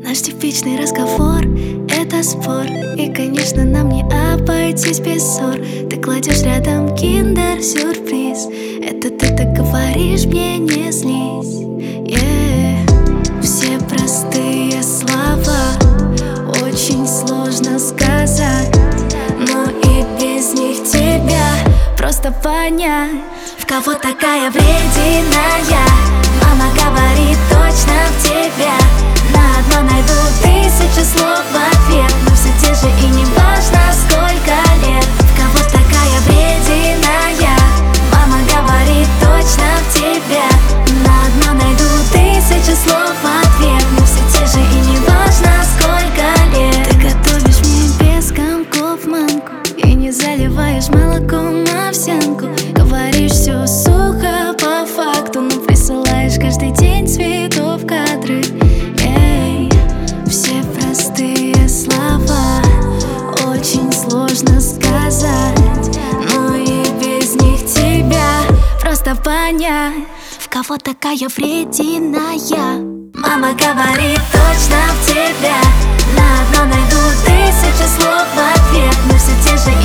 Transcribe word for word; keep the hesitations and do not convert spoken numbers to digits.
Наш типичный разговор — это спор. И, конечно, нам не обойтись без ссор. Ты кладешь рядом киндер-сюрприз. Это ты так говоришь, мне не злись. Yeah. Все простые слова очень сложно сказать, но и без них тебя просто понять. В кого такая врединая? Мама говорит точно в тебя. На одно найду тысячу слов в ответ, но все те же и не важно сколько лет. В кого такая врединая? Мама говорит точно в тебя. На одно найду тысячу слов в ответ, но все те же и не важно сколько лет. Ты готовишь мне без комков манку и не заливаешь молоком овсянку. Говоришь все сухо по факту, но присылаешь каждый день цветов кадры. Эй, все простые слова очень сложно сказать, но и без них тебя просто понять. В кого такая врединая? Мама говорит точно в тебя. На одно найду тысячу слов в ответ, но все те же